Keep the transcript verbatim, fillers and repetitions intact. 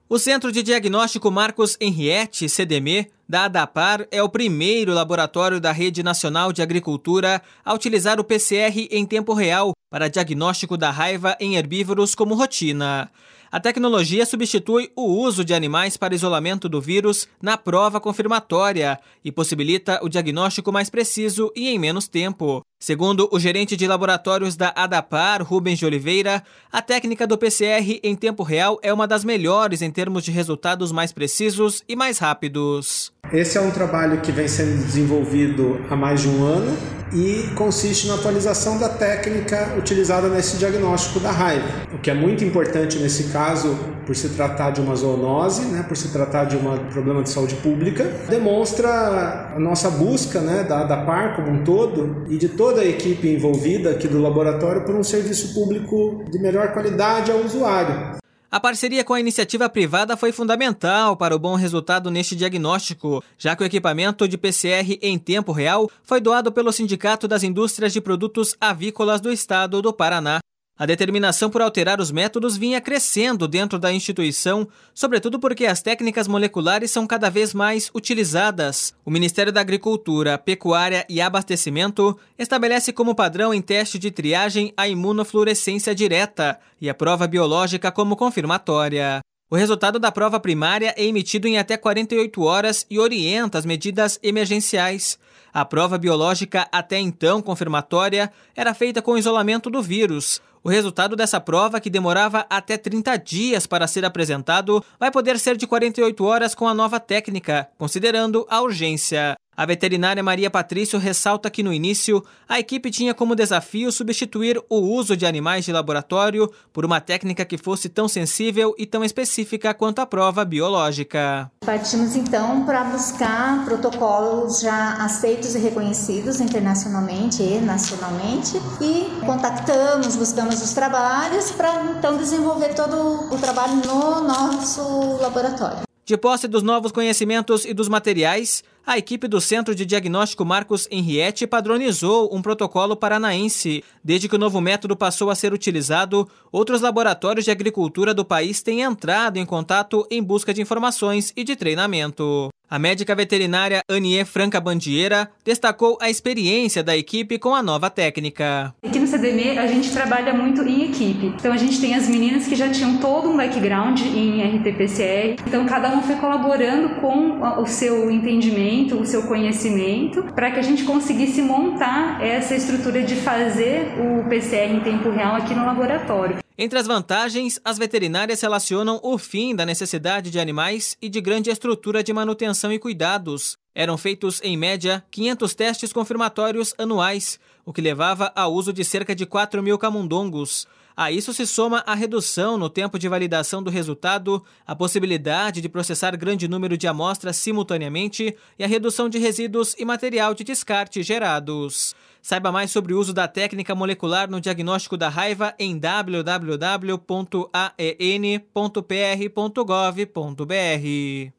O Centro de Diagnóstico Marcos Henriette, C D M, da ADAPAR, é o primeiro laboratório da Rede Nacional de Agricultura a utilizar o P C R em tempo real para diagnóstico da raiva em herbívoros como rotina. A tecnologia substitui o uso de animais para isolamento do vírus na prova confirmatória e possibilita o diagnóstico mais preciso e em menos tempo. Segundo o gerente de laboratórios da ADAPAR, Rubens de Oliveira, a técnica do P C R em tempo real é uma das melhores em termos de resultados mais precisos e mais rápidos. Esse é um trabalho que vem sendo desenvolvido há mais de um ano e consiste na atualização da técnica utilizada nesse diagnóstico da raiva. O que é muito importante nesse caso, por se tratar de uma zoonose, né, por se tratar de um problema de saúde pública, demonstra a nossa busca, né, da ADAPAR como um todo e de toda a equipe envolvida aqui do laboratório por um serviço público de melhor qualidade ao usuário. A parceria com a iniciativa privada foi fundamental para o bom resultado neste diagnóstico, já que o equipamento de P C R em tempo real foi doado pelo Sindicato das Indústrias de Produtos Avícolas do Estado do Paraná. A determinação por alterar os métodos vinha crescendo dentro da instituição, sobretudo porque as técnicas moleculares são cada vez mais utilizadas. O Ministério da Agricultura, Pecuária e Abastecimento estabelece como padrão em teste de triagem a imunofluorescência direta e a prova biológica como confirmatória. O resultado da prova primária é emitido em até quarenta e oito horas e orienta as medidas emergenciais. A prova biológica, até então confirmatória, era feita com isolamento do vírus. O resultado dessa prova, que demorava até trinta dias para ser apresentado, vai poder ser de quarenta e oito horas com a nova técnica, considerando a urgência. A veterinária Maria Patrício ressalta que no início, a equipe tinha como desafio substituir o uso de animais de laboratório por uma técnica que fosse tão sensível e tão específica quanto a prova biológica. Partimos então para buscar protocolos já aceitos e reconhecidos internacionalmente e nacionalmente e contactamos, buscamos os trabalhos para então desenvolver todo o trabalho no nosso laboratório. De posse dos novos conhecimentos e dos materiais, a equipe do Centro de Diagnóstico Marcos Henriette padronizou um protocolo paranaense. Desde que o novo método passou a ser utilizado, outros laboratórios de agricultura do país têm entrado em contato em busca de informações e de treinamento. A médica veterinária Anier Franca Bandieira destacou a experiência da equipe com a nova técnica. Aqui no C D M a gente trabalha muito em equipe. Então a gente tem as meninas que já tinham todo um background em R T P C R. Então cada uma foi colaborando com o seu entendimento, o seu conhecimento, para que a gente conseguisse montar essa estrutura de fazer o P C R em tempo real aqui no laboratório. Entre as vantagens, as veterinárias relacionam o fim da necessidade de animais e de grande estrutura de manutenção e cuidados. Eram feitos, em média, quinhentos testes confirmatórios anuais, o que levava ao uso de cerca de quatro mil camundongos. A isso se soma a redução no tempo de validação do resultado, a possibilidade de processar grande número de amostras simultaneamente e a redução de resíduos e material de descarte gerados. Saiba mais sobre o uso da técnica molecular no diagnóstico da raiva em w w w ponto a e n ponto p r ponto gov ponto b r.